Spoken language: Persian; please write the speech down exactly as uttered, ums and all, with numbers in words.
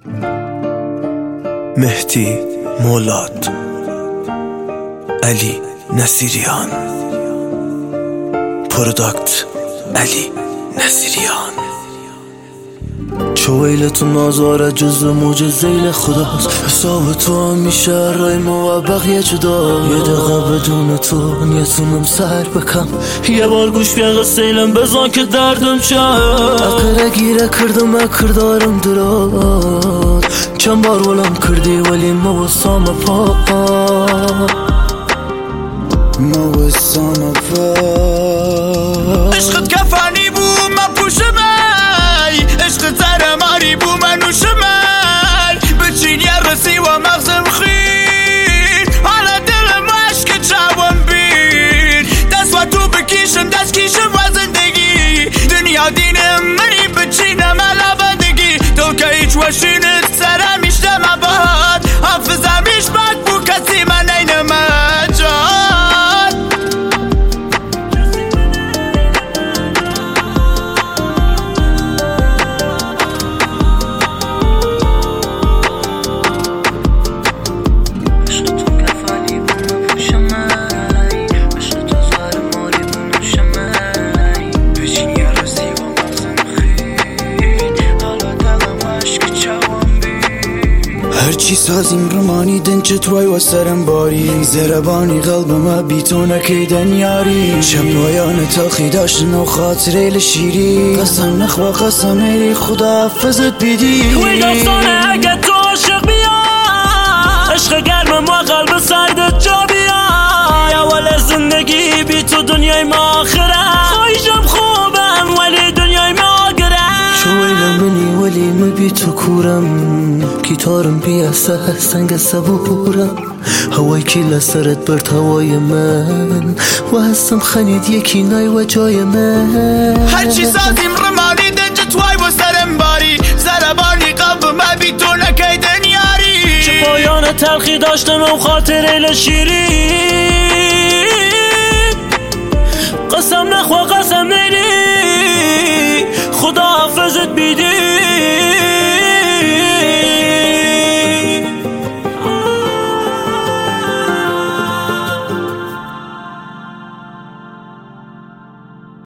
مهدی مولاد، علی نصیریان، پروداکت علی نصیریان. چویلتون آزاره جز موج زیل خداست، حساب تو همیشه رای ما و بقیه جدا. یه دقیقه بدون تو نیتونم سر بکم، یه بار گوش بیا قصیلم بزن که دردم شد. اقره گیره کردم اکردارم دراد، چند بار ولم کردی ولی موسام پا موسام پا. عشقت کفانی بو من پوشم ای، عشقت زرماری بو من نوشم ای. بچین یه رسی و مغزم خیر، حالا دلم عشق چاوم بیر. دست و تو بکیشم دست کیشم و زندگی، دنیا دینم منی بچینم علابدگی. تو که هیچ وشینت سرم میشتم عباد، حافظم ایش بک بو کسی من اینم جان. هرچی سازیم رمانی دنچ توی و سرم باری، زربانی قلبم بی تو نکیدن یاری. شبایان تلخی داشتن و خاطره لشیری، قسم نخوا قسم ایری خدا حفظت بیدی. وی داستانه اگه تو عاشق بیا، عشق گرمم و قلب سردت جا بیا. اول زندگی بی تو دنیای ما آخره، خواهیشم خوبم ولی دنیای ما آگره. شویلم منی ولی من بی تو کورم، گیتارم بیاسته سنگ صبورم. هوای کی لسرت برد هوای من، و هستم خنید یکی نای و جای من. هرچی سازیم رمانی دنج توی و سرم باری، زربانی قلبم بی تو نکیدن یاری. چه پایان تلخی داشتم و خاطره لشیری، قسم نخوا قسم نیری خدا حافظت بیدی.